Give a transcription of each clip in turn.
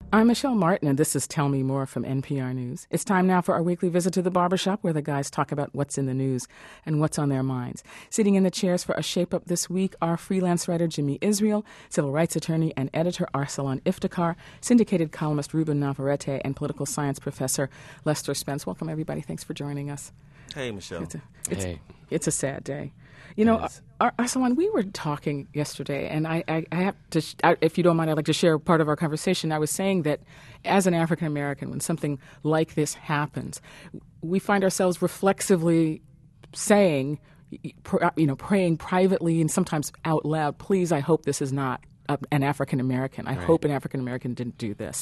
I'm Michelle Martin, and this is Tell Me More from NPR News. It's time now for our weekly visit to the barbershop, where the guys talk about what's in the news and what's on their minds. Sitting in the chairs for a shape-up this week are freelance writer Jimmy Israel, civil rights attorney and editor Arsalan Iftikhar, syndicated columnist Ruben Navarrete, and political science professor Lester Spence. Welcome, everybody. Thanks for joining us. Hey, Michelle. It's a sad day. You know, Arsalan, we were talking yesterday, and I have to, if you don't mind, I'd like to share part of our conversation. I was saying that as an African American, when something like this happens, we find ourselves reflexively saying, praying privately and sometimes out loud, please, I hope this is not an African American. I hope an African American didn't do this.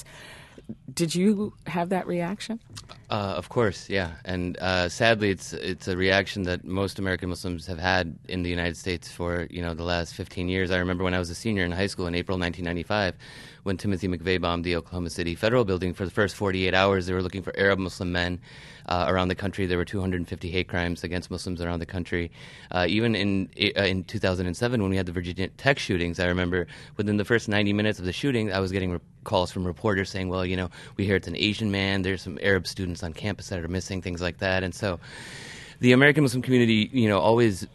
Did you have that reaction? Of course, yeah. And sadly, it's a reaction that most American Muslims have had in the United States for the last 15 years. I remember when I was a senior in high school in April 1995, when Timothy McVeigh bombed the Oklahoma City Federal Building. For the first 48 hours, they were looking for Arab Muslim men around the country. There were 250 hate crimes against Muslims around the country. Even in 2007, when we had the Virginia Tech shootings, I remember within the first 90 minutes of the shooting, I was getting calls from reporters saying, well, we hear it's an Asian man, there's some Arab students on campus that are missing, things like that. And so the American Muslim community, always,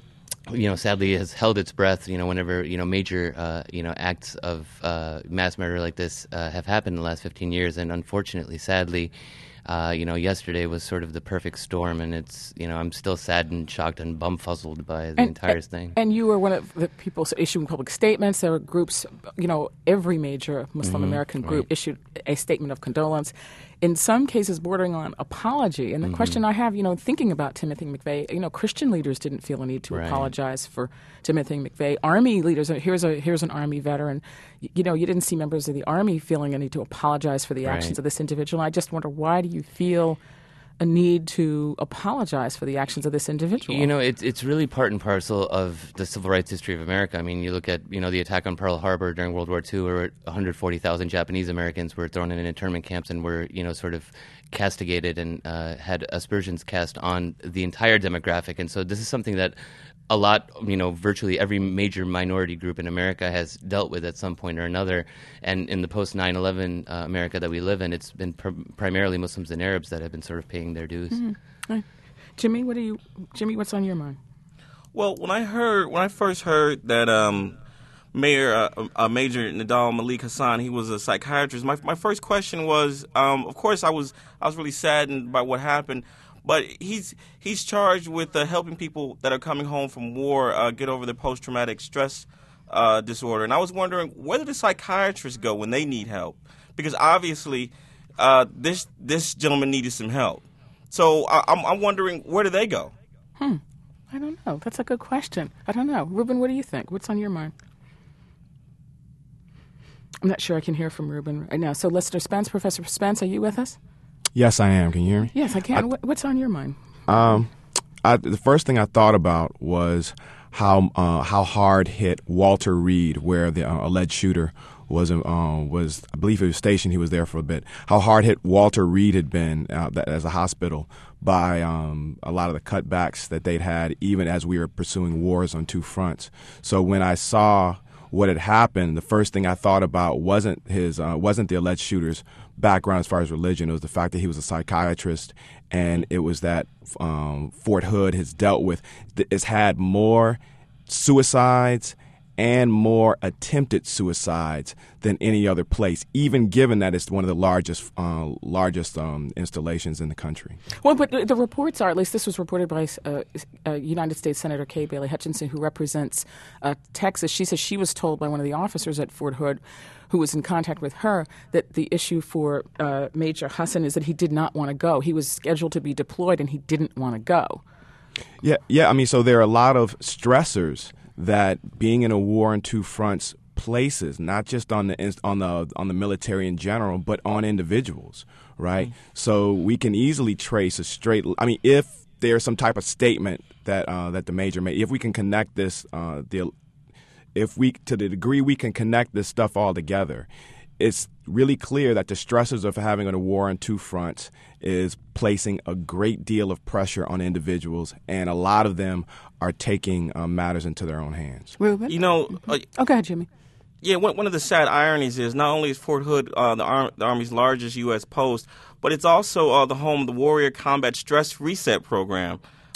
sadly has held its breath, whenever, major, acts of mass murder like this have happened in the last 15 years. And unfortunately, sadly, yesterday was sort of the perfect storm, and it's, I'm still sad and shocked and bumfuzzled by the entire thing. And you were one of the people issuing public statements. There were groups, every major Muslim American group issued a statement of condolence, in some cases bordering on apology. And the question I have, thinking about Timothy McVeigh, Christian leaders didn't feel a need to apologize for Timothy McVeigh. Army leaders, here's an Army veteran. You didn't see members of the Army feeling a need to apologize for the actions of this individual. I just wonder, why do you feel a need to apologize for the actions of this individual? It's really part and parcel of the civil rights history of America. I mean, you look at, the attack on Pearl Harbor during World War II, where 140,000 Japanese Americans were thrown in internment camps and were, sort of castigated and had aspersions cast on the entire demographic. And so this is something that a lot, virtually every major minority group in America has dealt with at some point or another. And in the post 9/11 America that we live in, it's been primarily Muslims and Arabs that have been sort of paying their dues. Right. Jimmy, what's on your mind? Well, when I first heard that Major Nadal Malik Hassan, he was a psychiatrist, my first question was, of course, I was really saddened by what happened. But he's charged with helping people that are coming home from war get over their post-traumatic stress disorder. And I was wondering, where do the psychiatrists go when they need help? Because obviously this gentleman needed some help. So I'm wondering, where do they go? I don't know. That's a good question. I don't know. Ruben, what do you think? What's on your mind? I'm not sure I can hear from Ruben right now. So Lester Spence, Professor Spence, are you with us? Yes, I am. Can you hear me? Yes, I can. What's on your mind? The first thing I thought about was how hard hit Walter Reed, where the alleged shooter was. I believe he was stationed. He was there for a bit. How hard hit Walter Reed had been as a hospital by a lot of the cutbacks that they'd had, even as we were pursuing wars on two fronts. So when I saw what had happened, the first thing I thought about wasn't the alleged shooter's background as far as religion. It was the fact that he was a psychiatrist, and it was that Fort Hood has had more suicides and more attempted suicides than any other place, even given that it's one of the largest installations in the country. Well, but the reports are, at least this was reported by United States Senator Kay Bailey Hutchinson, who represents Texas. She says she was told by one of the officers at Fort Hood, who was in contact with her, that the issue for Major Hassan is that he did not want to go. He was scheduled to be deployed, and he didn't want to go. Yeah. I mean, so there are a lot of stressors that being in a war on two fronts places, not just on the military in general, but on individuals, right? Mm-hmm. So we can easily trace a straight. I mean, if there's some type of statement that the major made, if we can connect this, to the degree we can connect this stuff all together, it's really clear that the stresses of having a war on two fronts is placing a great deal of pressure on individuals, and a lot of them are taking matters into their own hands. Ruben? You know... go ahead, Jimmy. Yeah, one of the sad ironies is not only is Fort Hood the Army's largest U.S. post, but it's also the home of the Warrior Combat Stress Reset Program.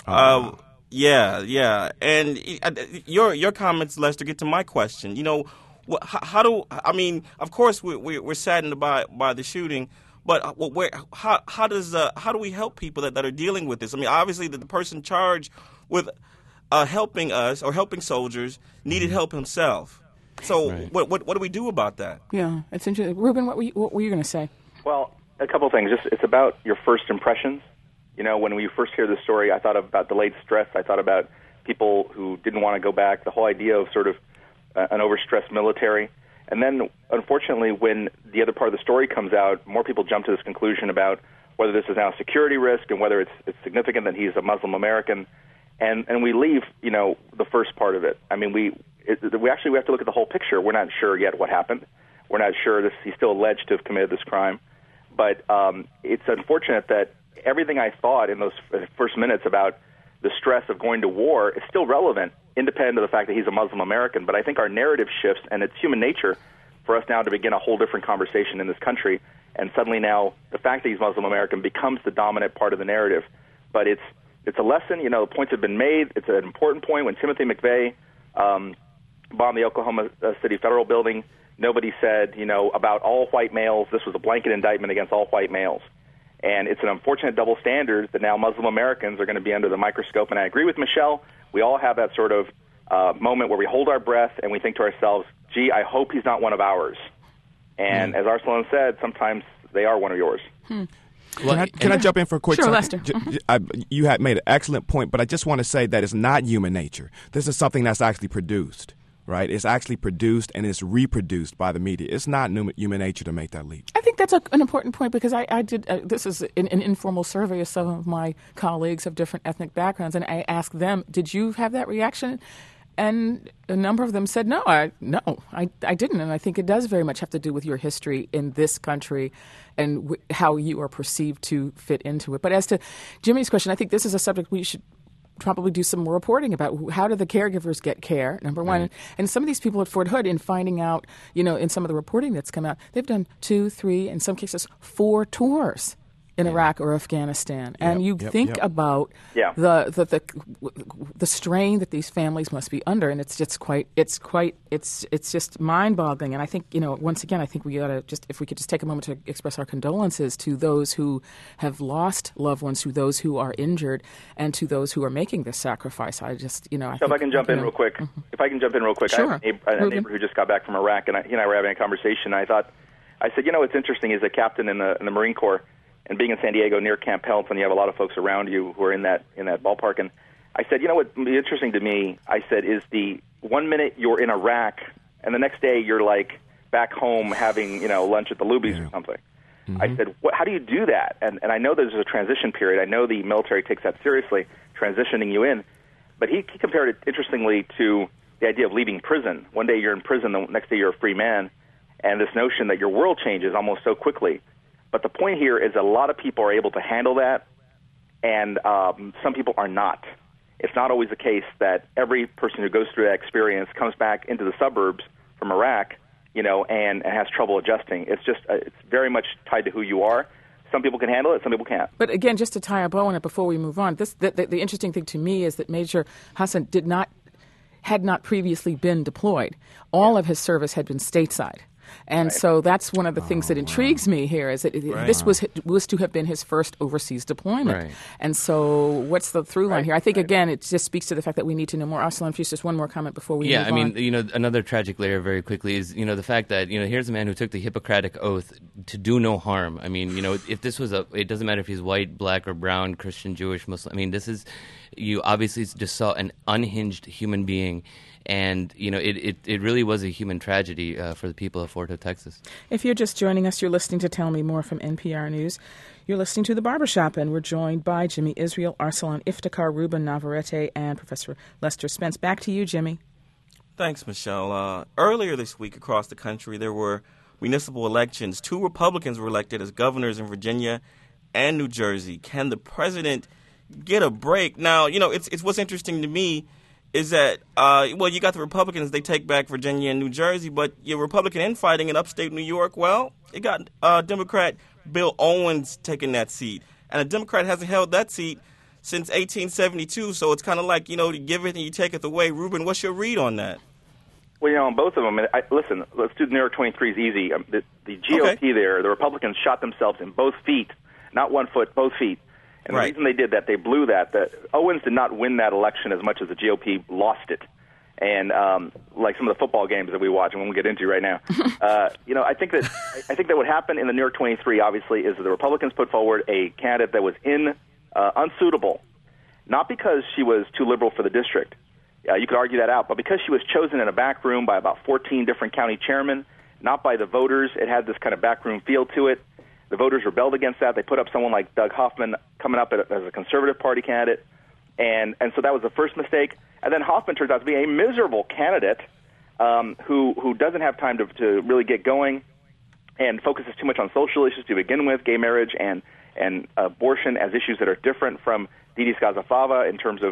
Yeah. And your comments, Lester, get to my question. Of course, we're saddened by the shooting, but how do we help people that are dealing with this? I mean, obviously, the person charged with helping us or helping soldiers needed help himself. So right. What do we do about that? Yeah, it's interesting. Ruben, what were you going to say? Well, a couple of things. It's about your first impressions. When we first hear the story, I thought about delayed stress. I thought about people who didn't want to go back, the whole idea of sort of an overstressed military. And then, unfortunately, when the other part of the story comes out, more people jump to this conclusion about whether this is now a security risk and whether it's significant that he's a Muslim American. And we leave, the first part of it. I mean, we have to look at the whole picture. We're not sure yet what happened. We're not sure he's still alleged to have committed this crime. But it's unfortunate that everything I thought in those first minutes about the stress of going to war is still relevant, independent of the fact that he's a Muslim American. But I think our narrative shifts, and it's human nature for us now to begin a whole different conversation in this country. And suddenly now the fact that he's Muslim American becomes the dominant part of the narrative. But it's a lesson. The points have been made. It's an important point. When Timothy McVeigh bombed the Oklahoma City Federal Building, nobody said, about all white males, this was a blanket indictment against all white males. And it's an unfortunate double standard that now Muslim Americans are going to be under the microscope. And I agree with Michelle. We all have that sort of moment where we hold our breath and we think to ourselves, gee, I hope he's not one of ours. And as Arsalan said, sometimes they are one of yours. Well, can I jump in for a quick second? Sure, Lester. You had made an excellent point, but I just want to say that it's not human nature. This is something that's actually produced, right? It's actually produced and it's reproduced by the media. It's not human nature to make that leap. I think that's an important point because I did, this is an informal survey of some of my colleagues of different ethnic backgrounds, and I asked them, did you have that reaction? And a number of them said, no, I didn't. And I think it does very much have to do with your history in this country and how you are perceived to fit into it. But as to Jimmy's question, I think this is a subject we should probably do some more reporting about. How do the caregivers get care, number one? Right. And some of these people at Fort Hood, in finding out, in some of the reporting that's come out, they've done 2, 3, in some cases 4 tours in Iraq or Afghanistan, and you think about the strain that these families must be under, and it's just mind-boggling. And I think once again, I think we ought to if we could just take a moment to express our condolences to those who have lost loved ones, to those who are injured, and to those who are making this sacrifice. I just if I can jump in real quick. Sure. I have a neighbor who just got back from Iraq, and he and I were having a conversation. I said, what's interesting is a captain in the Marine Corps. And being in San Diego near Camp Pendleton, you have a lot of folks around you who are in that ballpark. And I said, what would be interesting to me, I said, is the 1 minute you're in Iraq and the next day you're like back home having, lunch at the Luby's or something. Mm-hmm. I said, how do you do that? And I know there's a transition period. I know the military takes that seriously, transitioning you in. But he compared it, interestingly, to the idea of leaving prison. One day you're in prison, the next day you're a free man. And this notion that your world changes almost so quickly. But the point here is that a lot of people are able to handle that, and some people are not. It's not always the case that every person who goes through that experience comes back into the suburbs from Iraq, and has trouble adjusting. It's very much tied to who you are. Some people can handle it, some people can't. But again, just to tie a bow on it before we move on, the interesting thing to me is that Major Hassan had not previously been deployed. All of his service had been stateside. And so that's one of the things that intrigues me here is that this was to have been his first overseas deployment. Right. And so what's the through line here? I think, again, it just speaks to the fact that we need to know more. Arsalan, please, just one more comment before we move on. Another tragic layer very quickly is, the fact that, here's a man who took the Hippocratic Oath to do no harm. I mean, if this was it doesn't matter if he's white, black, or brown, Christian, Jewish, Muslim. I mean, you obviously just saw an unhinged human being. And, it really was a human tragedy for the people of Fort Hood, Texas. If you're just joining us, you're listening to Tell Me More from NPR News. You're listening to The Barbershop, and we're joined by Jimmy Israel, Arsalan Iftikhar, Ruben Navarrete, and Professor Lester Spence. Back to you, Jimmy. Thanks, Michelle. Earlier this week across the country, there were municipal elections. 2 Republicans were elected as governors in Virginia and New Jersey. Can the president get a break? Now, it's what's interesting to me is that, well, you got the Republicans, they take back Virginia and New Jersey, but your Republican infighting in upstate New York, well, it got Democrat Bill Owens taking that seat. And a Democrat hasn't held that seat since 1872, so it's kind of like, you give it and you take it away. Ruben, what's your read on that? Well, on both of them, listen, let's do the New York 23 is easy. The GOP there, the Republicans shot themselves in both feet, not 1 foot, both feet. And the reason they did that, they blew that Owens did not win that election as much as the GOP lost it. And like some of the football games that we watch, and we'll get into right now, I think that what happened in the New York 23, obviously, is that the Republicans put forward a candidate that was unsuitable, not because she was too liberal for the district. You could argue that out, but because she was chosen in a back room by about 14 different county chairmen, not by the voters. It had this kind of backroom feel to it. The voters rebelled against that. They put up someone like Doug Hoffman coming up as a Conservative Party candidate, and so that was the first mistake. And then Hoffman turns out to be a miserable candidate who doesn't have time to really get going and focuses too much on social issues to begin with, gay marriage and abortion as issues that are different from Didi Scazafava in terms of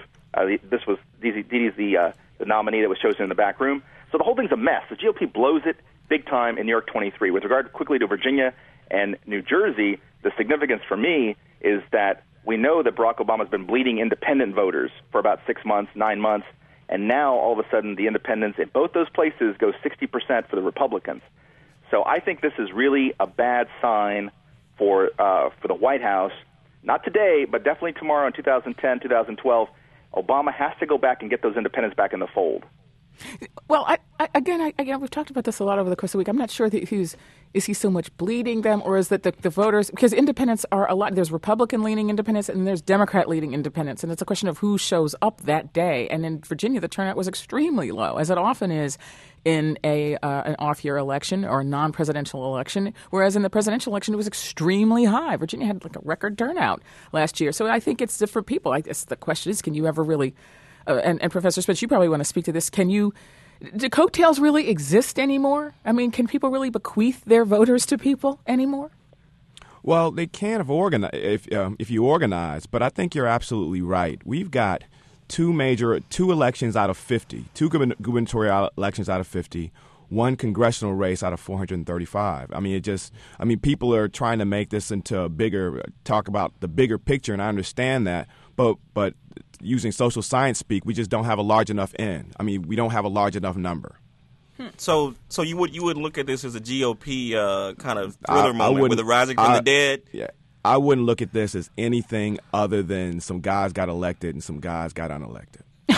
Didi's the nominee that was chosen in the back room. So the whole thing's a mess. The GOP blows it big time in New York 23. With regard quickly to Virginia and New Jersey, the significance for me is that we know that Barack Obama's been bleeding independent voters for about 6 months, 9 months, and now all of a sudden the independents in both those places go 60% for the Republicans. So I think this is really a bad sign for the White House. Not today, but definitely tomorrow in 2010, 2012. Obama has to go back and get those independents back in the fold. Well, again, we've talked about this a lot over the course of the week. I'm not sure that is he so much bleeding them, or is that the voters, because independents are a lot. There's Republican-leaning independents and there's Democrat-leaning independents, and it's a question of who shows up that day. And in Virginia, the turnout was extremely low, as it often is in an off-year election or a non-presidential election, whereas in the presidential election, it was extremely high. Virginia had like a record turnout last year. So I think it's different people. I guess the question is, can you ever really and Professor Spence, you probably want to speak to this. Do coattails really exist anymore? I mean, can people really bequeath their voters to people anymore? Well, they can if you organize, but I think you're absolutely right. We've got two elections out of 50, two gubernatorial elections out of 50, one congressional race out of 435. I mean, people are trying to make this into talk about the bigger picture, and I understand that, but using social science speak, we just don't have a large enough N. I mean, we don't have a large enough number. So you would look at this as a GOP kind of thriller moment with the rising from the dead? Yeah. I wouldn't look at this as anything other than some guys got elected and some guys got unelected.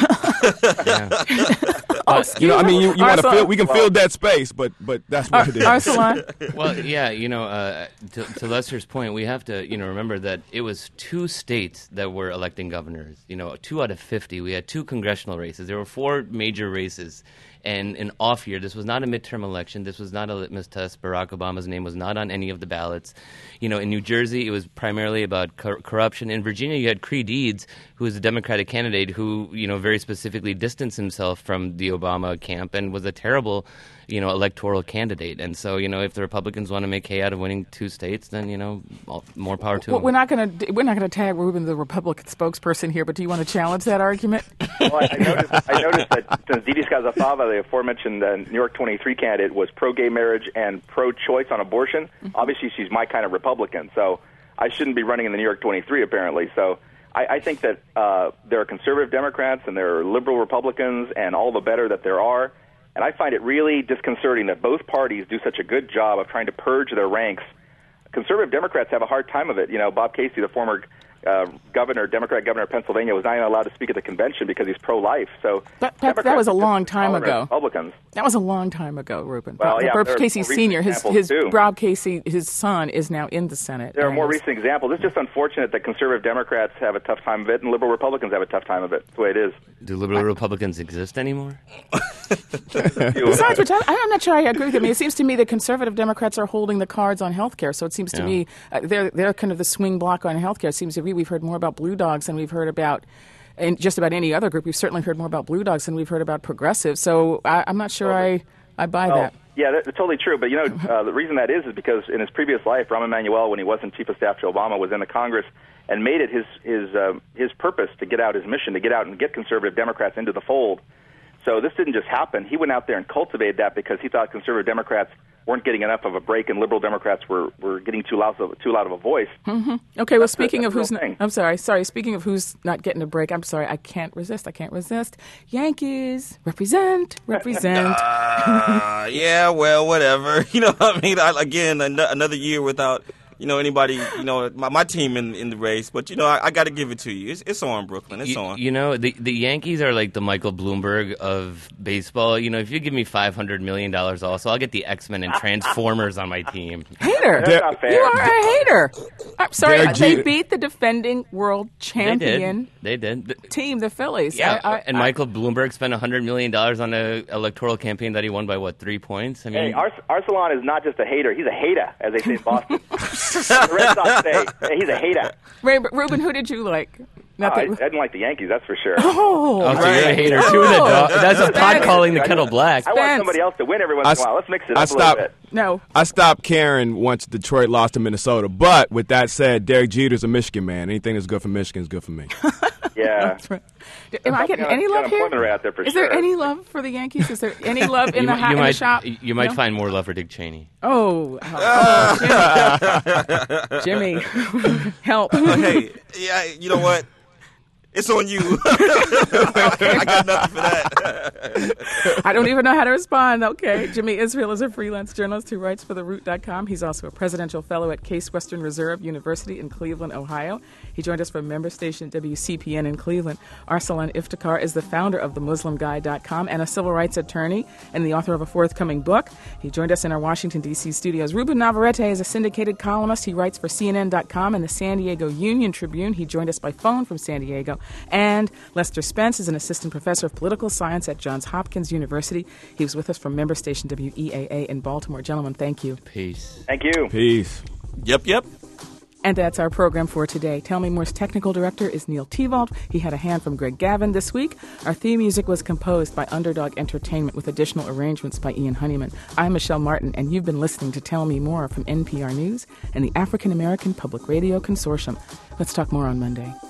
You want to fill. We can fill that space, but that's what it is. Arsalan? Well, yeah, to Lester's point, we have to remember that it was 2 states that were electing governors. 2 out of 50. We had 2 congressional races. There were 4 major races. And an off year, this was not a midterm election. This was not a litmus test. Barack Obama's name was not on any of the ballots. In New Jersey, it was primarily about corruption. In Virginia, you had Creed Eads, who was a Democratic candidate who, very specifically distanced himself from the Obama camp and was a terrible, electoral candidate. And so, if the Republicans want to make hay out of winning 2 states, then, more power to them. We're not going to tag Ruben, the Republican spokesperson here, but do you want to challenge that argument? Well, I noticed that since Didi Scazafava, the aforementioned New York 23 candidate, was pro-gay marriage and pro-choice on abortion, obviously she's my kind of Republican, so I shouldn't be running in the New York 23, apparently. So I think that there are conservative Democrats and there are liberal Republicans, and all the better that there are. And I find it really disconcerting that both parties do such a good job of trying to purge their ranks. Conservative Democrats have a hard time of it. Bob Casey, the former Democrat governor of Pennsylvania, was not even allowed to speak at the convention because he's pro-life. So that was a long time ago. Republicans. That was a long time ago, Ruben. Well, Bob Casey Sr., Bob Casey, his son, is now in the Senate. There are more recent examples. It's just unfortunate that conservative Democrats have a tough time of it and liberal Republicans have a tough time of it. That's the way it is. Do liberal Republicans exist anymore? Besides which, I'm not sure I agree with him. It seems to me that conservative Democrats are holding the cards on health care. So it seems to me they're kind of the swing block on health care. It seems to me we've heard more about Blue Dogs than we've heard about in just about any other group. We've certainly heard more about Blue Dogs than we've heard about progressives. So I'm not sure I I buy that. Yeah, that's totally true. But, the reason that is because in his previous life, Rahm Emanuel, when he wasn't Chief of Staff to Obama, was in the Congress and made it his purpose to get out, his mission, to get out and get conservative Democrats into the fold. So this didn't just happen. He went out there and cultivated that because he thought conservative Democrats weren't getting enough of a break and liberal Democrats were getting too loud of a voice. Mm-hmm. Okay, well, speaking of who's speaking of who's not getting a break, I'm sorry, I can't resist. Yankees, represent. Yeah, well, whatever. You know what I mean? Again, another year without anybody, my team in the race. But, I got to give it to you. It's on, Brooklyn. It's on. The Yankees are like the Michael Bloomberg of baseball. If you give me $500 million also, I'll get the X-Men and Transformers on my team. Hater. That's not fair. You are a hater. I'm sorry. They beat the defending world champion They did. team, the Phillies. Yeah, and Michael Bloomberg spent $100 million on an electoral campaign that he won by, 3 points? I mean, Arsalan is not just a hater. He's a hater, as they say in Boston. The Red Sox say he's a hater. Ruben, who did you like? I didn't like the Yankees, that's for sure. Oh, so you're a hater too. That's a pot calling the kettle black. I want somebody else to win every once in a while. Let's mix it up a little bit. No. I stopped caring once Detroit lost to Minnesota. But with that said, Derek Jeter's a Michigan man. Anything that's good for Michigan is good for me. Yeah. Am I getting any love here? Out there for is there any love for the Yankees? Is there any love in the shop? You might find more love for Dick Cheney. Jimmy, help. Hey, yeah, you know what? It's on you. I got nothing for that. I don't even know how to respond. Okay. Jimmy Israel is a freelance journalist who writes for TheRoot.com. He's also a presidential fellow at Case Western Reserve University in Cleveland, Ohio. He joined us from member station WCPN in Cleveland. Arsalan Iftikhar is the founder of TheMuslimGuy.com and a civil rights attorney and the author of a forthcoming book. He joined us in our Washington, D.C. studios. Ruben Navarrete is a syndicated columnist. He writes for CNN.com and the San Diego Union Tribune. He joined us by phone from San Diego. And Lester Spence is an assistant professor of political science at Johns Hopkins University. He was with us from member station WEAA in Baltimore. Gentlemen, thank you. Peace. Thank you. Peace. Yep. And that's our program for today. Tell Me More's technical director is Neil Tevald. He had a hand from Greg Gavin this week. Our theme music was composed by Underdog Entertainment with additional arrangements by Ian Honeyman. I'm Michelle Martin, and you've been listening to Tell Me More from NPR News and the African American Public Radio Consortium. Let's talk more on Monday.